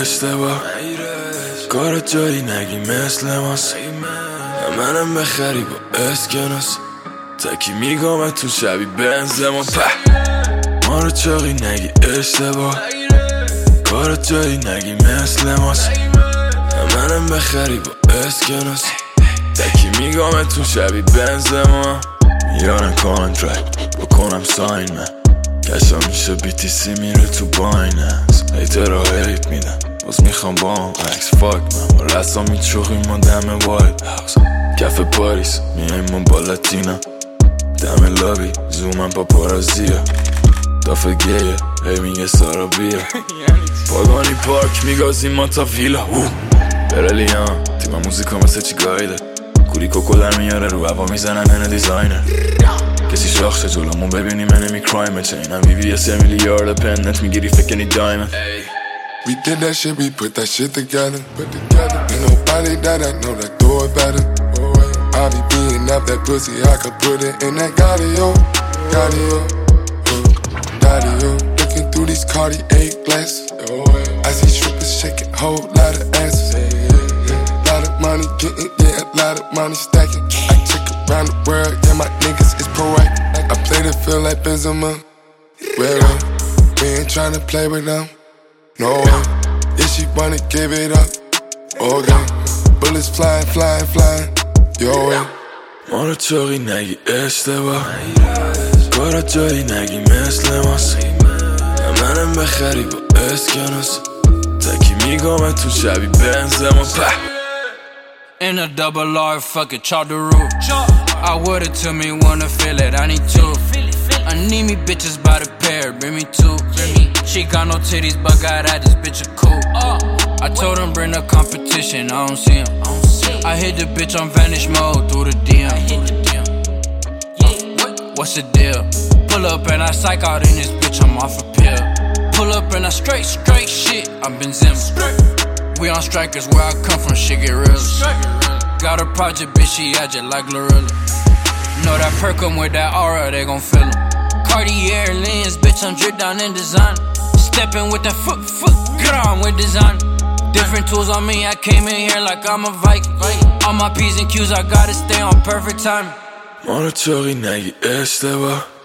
اشتباه کار جایی نگی مثل ماست منم بخری با اسکناس تکی میگم تو شبی بنزما ما رو چاقی نگی اشتباه کار جایی نگی مثل ماست منم بخری با اسکناس تکی میگم تو شبی بنزما میارن کانترکت بکنم ساین من کشا میشه BTC میره تو بایننس هیتر را هیت میدن باز میخوام با هم عکس فاک من با رسا میچوخیم ما دم وایت هاوس کف پاریس میایم ما با لاتینا دم لابی زومم با پارازیا دافه گیه هی میگه سارا بیا پاگانی پارک میگازیم ما تا ویلا برلیان تیم موزیکا مثل چی گایده کوری کوکو در میاره رو هوا میزنن من دیزاینر کسی شاخشه جلومون ببینی من نمی کرایم چینم BBS میلیارد پنت میگیری فکنی دایمن We did that shit, we put that shit together. Ain't nobody that I know that do it better. I be beating up that pussy, I could put it in that Gaudio. Looking through these Cartier glasses. I see strippers shaking, whole lot of asses. Lot of money getting, yeah, a lot of money stacking. I check around the world, yeah, my niggas is proactive. I play the field like Benzema. Well, we ain't tryna play with them. No way, if she wanna give it up, okay. Bullets flying, your way. ما رو چاقی نگی اشتباه کارا جایی نگی مثل ماست منم بخری با اسکناس تکی میگم تو شبی بنزما In a double R, fuck it, chop the roof. I would it to me, wanna feel it, I need two. I need me bitches by the pair, bring me two. She got no titties, but got at this bitch a cool. I told him bring the competition, I don't see him. I hit the bitch on vanish mode through the DM. What's the deal? Pull up and I psych out in this bitch, I'm off a pill. Pull up and I straight shit, I'm Benzema. We on strikers where I come from, shit get real. Got a project, bitch, she agile like Glorilla. Know that perk em with that aura, they gon' feel 'em. Cartier lens, bitch, I'm dripped down in design. Stepping with that foot, get on with design. Different tools on me, I came in here like I'm a Viking. All my P's and Q's, I gotta stay on perfect time. ما رو چاقی نگی اشتباه